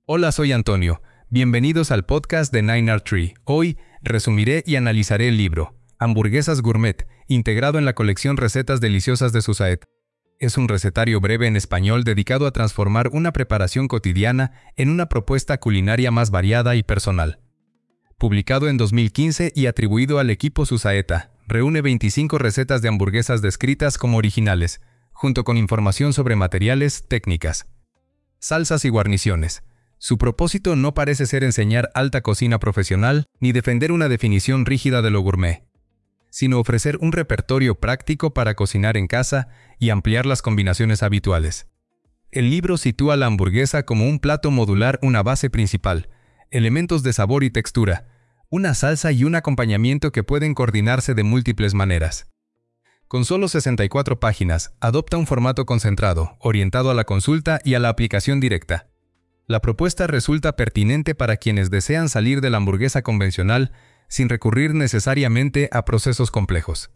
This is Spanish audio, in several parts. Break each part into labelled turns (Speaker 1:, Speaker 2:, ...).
Speaker 1: Hola, soy Antonio. Bienvenidos al podcast de 9R3. Hoy resumiré y analizaré el libro Hamburguesas Gourmet, integrado en la colección Recetas Deliciosas de Susaeta. Es un recetario breve en español dedicado a transformar una preparación cotidiana en una propuesta culinaria más variada y personal. Publicado en 2015 y atribuido al equipo Susaeta, reúne 25 recetas de hamburguesas descritas como originales, junto con información sobre materiales, técnicas, salsas y guarniciones. Su propósito no parece ser enseñar alta cocina profesional ni defender una definición rígida de lo gourmet, sino ofrecer un repertorio práctico para cocinar en casa y ampliar las combinaciones habituales. El libro sitúa la hamburguesa como un plato modular, una base principal, elementos de sabor y textura, una salsa y un acompañamiento que pueden coordinarse de múltiples maneras. Con solo 64 páginas, adopta un formato concentrado, orientado a la consulta y a la aplicación directa. La propuesta resulta pertinente para quienes desean salir de la hamburguesa convencional sin recurrir necesariamente a procesos complejos.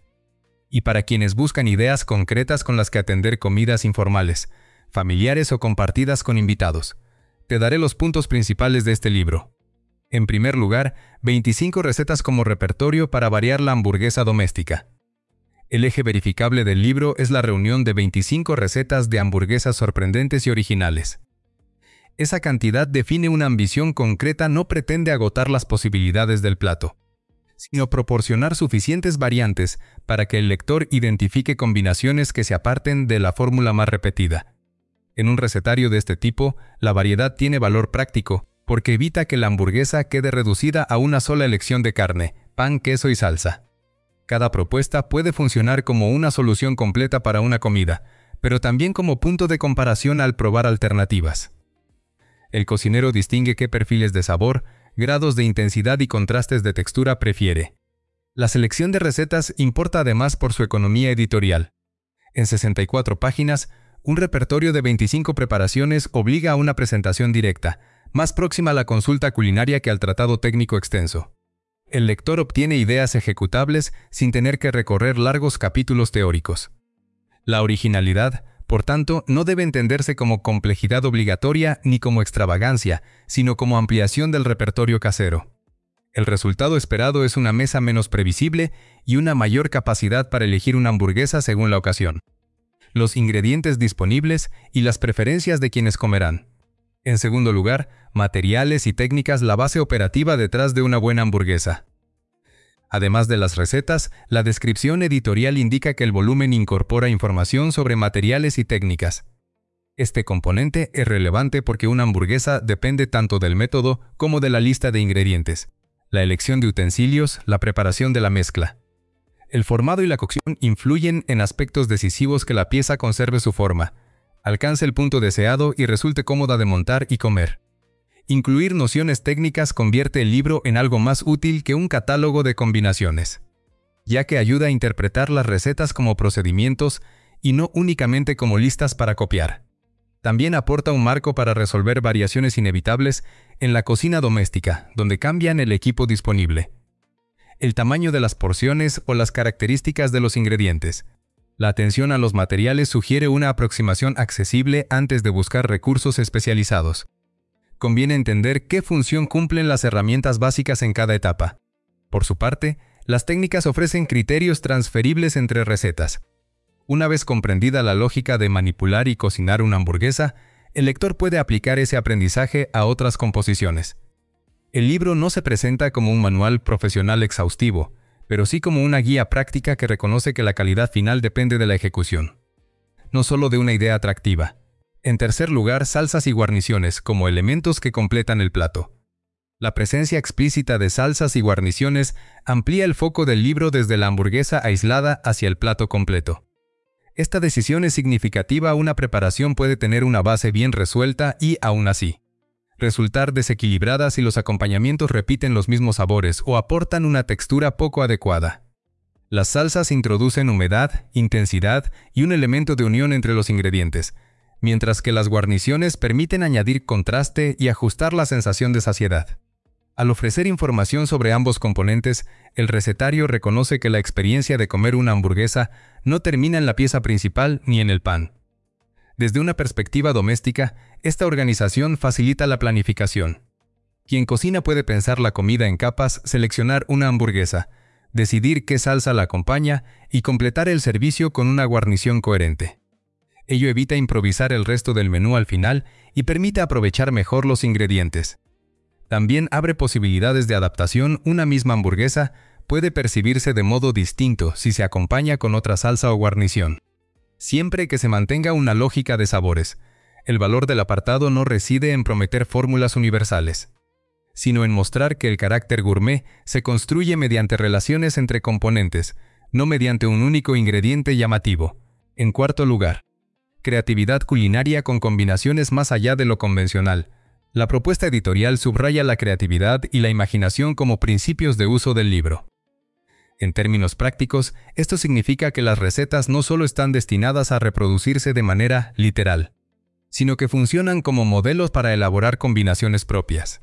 Speaker 1: Y para quienes buscan ideas concretas con las que atender comidas informales, familiares o compartidas con invitados. Te daré los puntos principales de este libro. En primer lugar, 25 recetas como repertorio para variar la hamburguesa doméstica. El eje verificable del libro es la reunión de 25 recetas de hamburguesas sorprendentes y originales. Esa cantidad define una ambición concreta, no pretende agotar las posibilidades del plato, sino proporcionar suficientes variantes para que el lector identifique combinaciones que se aparten de la fórmula más repetida. En un recetario de este tipo, la variedad tiene valor práctico, porque evita que la hamburguesa quede reducida a una sola elección de carne, pan, queso y salsa. Cada propuesta puede funcionar como una solución completa para una comida, pero también como punto de comparación al probar alternativas. El cocinero distingue qué perfiles de sabor, grados de intensidad y contrastes de textura prefiere. La selección de recetas importa además por su economía editorial. En 64 páginas, un repertorio de 25 preparaciones obliga a una presentación directa, más próxima a la consulta culinaria que al tratado técnico extenso. El lector obtiene ideas ejecutables sin tener que recorrer largos capítulos teóricos. La originalidad, por tanto, no debe entenderse como complejidad obligatoria ni como extravagancia, sino como ampliación del repertorio casero. El resultado esperado es una mesa menos previsible y una mayor capacidad para elegir una hamburguesa según la ocasión, los ingredientes disponibles y las preferencias de quienes comerán. En segundo lugar, materiales y técnicas, la base operativa detrás de una buena hamburguesa. Además de las recetas, la descripción editorial indica que el volumen incorpora información sobre materiales y técnicas. Este componente es relevante porque una hamburguesa depende tanto del método como de la lista de ingredientes, la elección de utensilios, la preparación de la mezcla. El formado y la cocción influyen en aspectos decisivos que la pieza conserve su forma, alcance el punto deseado y resulte cómoda de montar y comer. Incluir nociones técnicas convierte el libro en algo más útil que un catálogo de combinaciones, ya que ayuda a interpretar las recetas como procedimientos y no únicamente como listas para copiar. También aporta un marco para resolver variaciones inevitables en la cocina doméstica, donde cambian el equipo disponible, el tamaño de las porciones o las características de los ingredientes. La atención a los materiales sugiere una aproximación accesible antes de buscar recursos especializados. Conviene entender qué función cumplen las herramientas básicas en cada etapa. Por su parte, las técnicas ofrecen criterios transferibles entre recetas. Una vez comprendida la lógica de manipular y cocinar una hamburguesa, el lector puede aplicar ese aprendizaje a otras composiciones. El libro no se presenta como un manual profesional exhaustivo, pero sí como una guía práctica que reconoce que la calidad final depende de la ejecución, no solo de una idea atractiva. En tercer lugar, salsas y guarniciones como elementos que completan el plato. La presencia explícita de salsas y guarniciones amplía el foco del libro desde la hamburguesa aislada hacia el plato completo. Esta decisión es significativa. Una preparación puede tener una base bien resuelta y, aún así, resultar desequilibrada si los acompañamientos repiten los mismos sabores o aportan una textura poco adecuada. Las salsas introducen humedad, intensidad y un elemento de unión entre los ingredientes, mientras que las guarniciones permiten añadir contraste y ajustar la sensación de saciedad. Al ofrecer información sobre ambos componentes, el recetario reconoce que la experiencia de comer una hamburguesa no termina en la pieza principal ni en el pan. Desde una perspectiva doméstica, esta organización facilita la planificación. Quien cocina puede pensar la comida en capas, seleccionar una hamburguesa, decidir qué salsa la acompaña y completar el servicio con una guarnición coherente. Ello evita improvisar el resto del menú al final y permite aprovechar mejor los ingredientes. También abre posibilidades de adaptación. Una misma hamburguesa puede percibirse de modo distinto si se acompaña con otra salsa o guarnición, siempre que se mantenga una lógica de sabores. El valor del apartado no reside en prometer fórmulas universales, sino en mostrar que el carácter gourmet se construye mediante relaciones entre componentes, no mediante un único ingrediente llamativo. En cuarto lugar, creatividad culinaria con combinaciones más allá de lo convencional. La propuesta editorial subraya la creatividad y la imaginación como principios de uso del libro. En términos prácticos, esto significa que las recetas no solo están destinadas a reproducirse de manera literal, sino que funcionan como modelos para elaborar combinaciones propias.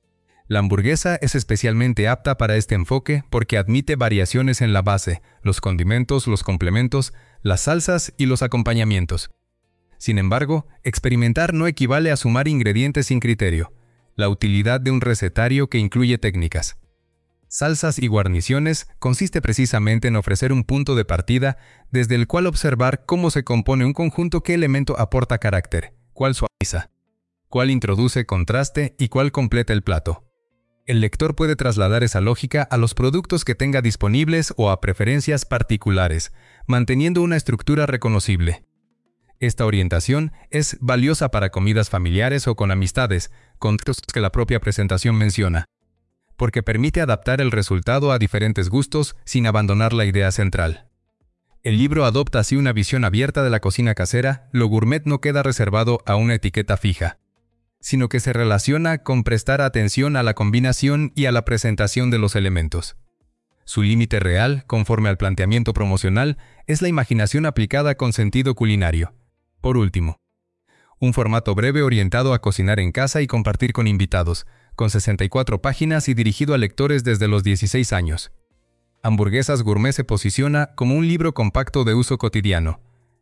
Speaker 1: La hamburguesa es especialmente apta para este enfoque porque admite variaciones en la base, los condimentos, los complementos, las salsas y los acompañamientos. Sin embargo, experimentar no equivale a sumar ingredientes sin criterio. La utilidad de un recetario que incluye técnicas, salsas y guarniciones consiste precisamente en ofrecer un punto de partida desde el cual observar cómo se compone un conjunto, qué elemento aporta carácter, cuál suaviza, cuál introduce contraste y cuál completa el plato. El lector puede trasladar esa lógica a los productos que tenga disponibles o a preferencias particulares, manteniendo una estructura reconocible. Esta orientación es valiosa para comidas familiares o con amistades, contextos que la propia presentación menciona, porque permite adaptar el resultado a diferentes gustos sin abandonar la idea central. El libro adopta así una visión abierta de la cocina casera. Lo gourmet no queda reservado a una etiqueta fija, sino que se relaciona con prestar atención a la combinación y a la presentación de los elementos. Su límite real, conforme al planteamiento promocional, es la imaginación aplicada con sentido culinario. Por último, un formato breve orientado a cocinar en casa y compartir con invitados, con 64 páginas y dirigido a lectores desde los 16 años. Hamburguesas Gourmet se posiciona como un libro compacto de uso cotidiano.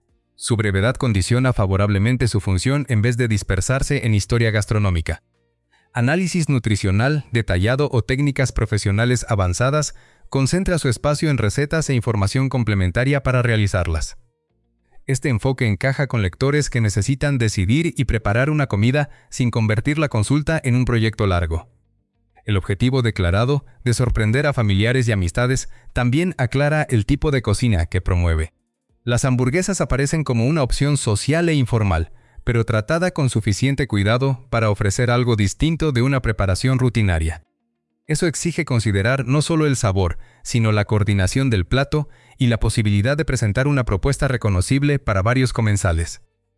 Speaker 1: Su brevedad condiciona favorablemente su función en vez de dispersarse en historia gastronómica. Análisis nutricional detallado o técnicas profesionales avanzadas concentra su espacio en recetas e información complementaria para realizarlas. Este enfoque encaja con lectores que necesitan decidir y preparar una comida sin convertir la consulta en un proyecto largo. El objetivo declarado de sorprender a familiares y amistades también aclara el tipo de cocina que promueve. Las hamburguesas aparecen como una opción social e informal, pero tratada con suficiente cuidado para ofrecer algo distinto de una preparación rutinaria. Eso exige considerar no solo el sabor, sino la coordinación del plato y la posibilidad de presentar una propuesta reconocible para varios comensales.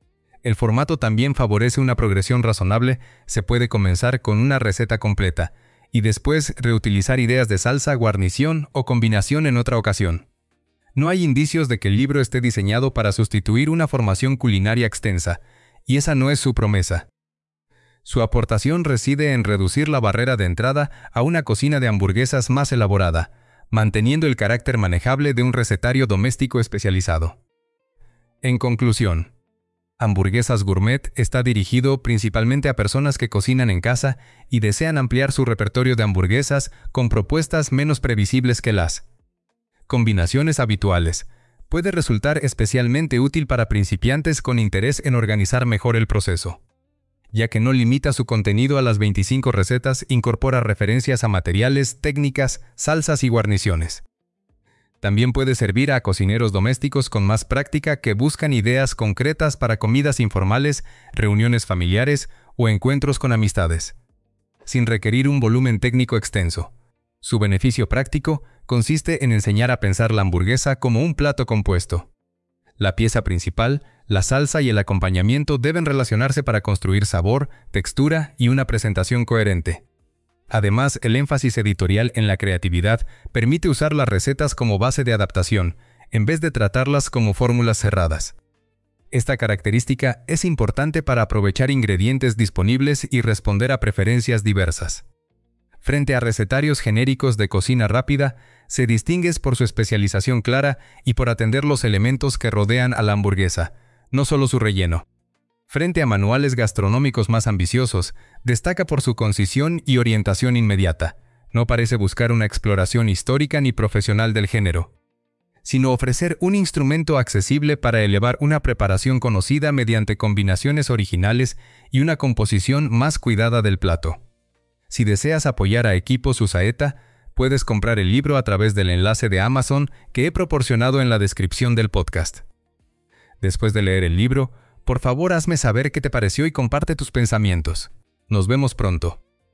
Speaker 1: El formato también favorece una progresión razonable. Se puede comenzar con una receta completa y después reutilizar ideas de salsa, guarnición o combinación en otra ocasión. No hay indicios de que el libro esté diseñado para sustituir una formación culinaria extensa, y esa no es su promesa. Su aportación reside en reducir la barrera de entrada a una cocina de hamburguesas más elaborada, manteniendo el carácter manejable de un recetario doméstico especializado. En conclusión, Hamburguesas Gourmet está dirigido principalmente a personas que cocinan en casa y desean ampliar su repertorio de hamburguesas con propuestas menos previsibles que las combinaciones habituales. Puede resultar especialmente útil para principiantes con interés en organizar mejor el proceso, ya que no limita su contenido a las 25 recetas, incorpora referencias a materiales, técnicas, salsas y guarniciones. También puede servir a cocineros domésticos con más práctica que buscan ideas concretas para comidas informales, reuniones familiares o encuentros con amistades, sin requerir un volumen técnico extenso. Su beneficio práctico consiste en enseñar a pensar la hamburguesa como un plato compuesto. La pieza principal, la salsa y el acompañamiento deben relacionarse para construir sabor, textura y una presentación coherente. Además, el énfasis editorial en la creatividad permite usar las recetas como base de adaptación, en vez de tratarlas como fórmulas cerradas. Esta característica es importante para aprovechar ingredientes disponibles y responder a preferencias diversas. Frente a recetarios genéricos de cocina rápida, se distingue por su especialización clara y por atender los elementos que rodean a la hamburguesa, no solo su relleno. Frente a manuales gastronómicos más ambiciosos, destaca por su concisión y orientación inmediata. No parece buscar una exploración histórica ni profesional del género, sino ofrecer un instrumento accesible para elevar una preparación conocida mediante combinaciones originales y una composición más cuidada del plato. Si deseas apoyar a Equipos USAETA, puedes comprar el libro a través del enlace de Amazon que he proporcionado en la descripción del podcast. Después de leer el libro, por favor hazme saber qué te pareció y comparte tus pensamientos. Nos vemos pronto.